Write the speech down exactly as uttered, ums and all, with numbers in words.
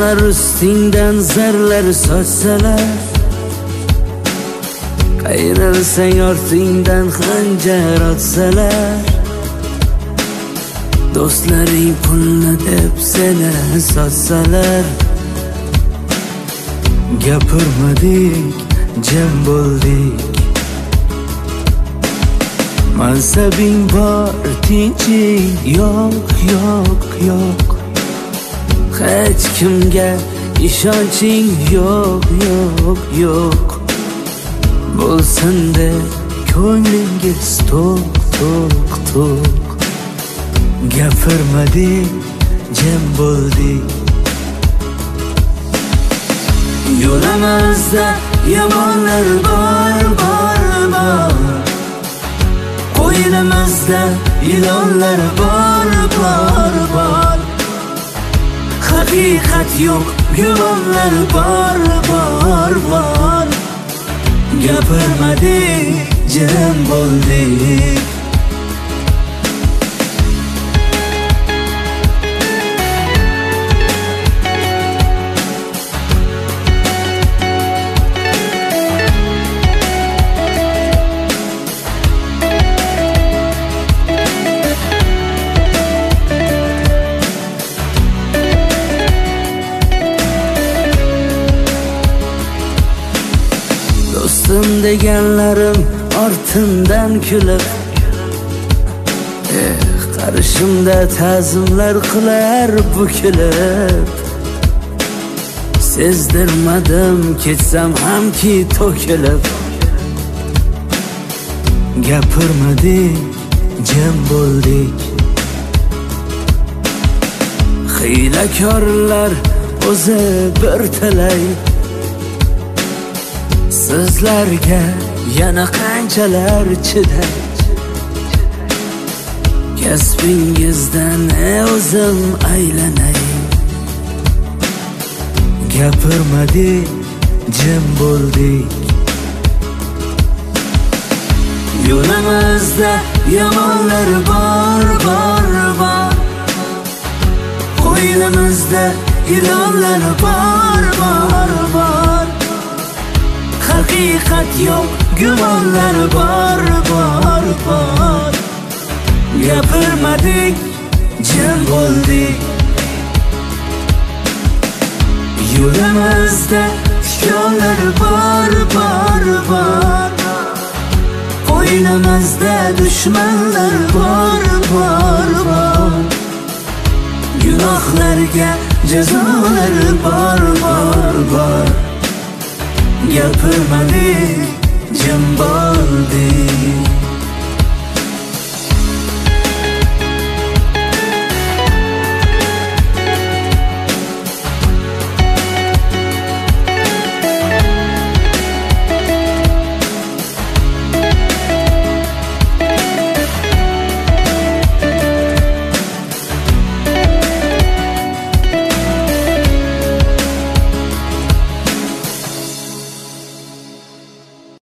Dushmanlar ustingdan zarlar sochsalar, qayrilsang ortingdan xanjar otsalar, do'stlaring pulni deb seni sotsalar, gapirmadik, jam bo'ldik. Mansabing bor, tinching yo'q, yo'q, yo'q. Hech kimga ishonching yo'q, yo'q, yo'q. Bo'lsin-da ko'nglingiz to'q, to'q, to'q. Gapirmadik, jam bo'ldik. Yo'limizda yomonlar bor, bor, bor. Qo'ynimizda ilonlar bor, bor, bor. Haqiqat yo'q, gumonlar bor, bor, bor. Gapirmadik, jam bo'ldik. Do'stim deganlarim ortimdan kulib, eh, qarshimda ta'zimlar qilar bukilib. Sezdirmadim ketsam hamki to'kilib. Gapirmadik, jam bo'ldik. Hiylakorlar o'zi bir talay, sizlarga yana qanchalar chiday. Kasbingizdan o'zim aylanay. Gapirmadik, jam bo'ldik. Yo'limizda yomonlar bor, bor, bor. Qo'ynimizda ilonlar bor, bor, bor. Haqiqat yo'q, gumonlar bor, bor, bor. Gapirmadik, jam bo'ldik. Yo'limizda tikonlar bor, bor, bor. Qo'ynimizda dushmanlar bor, bor, bor. Gunohlarga jazolar bor, bor, bor. Gapirmadik,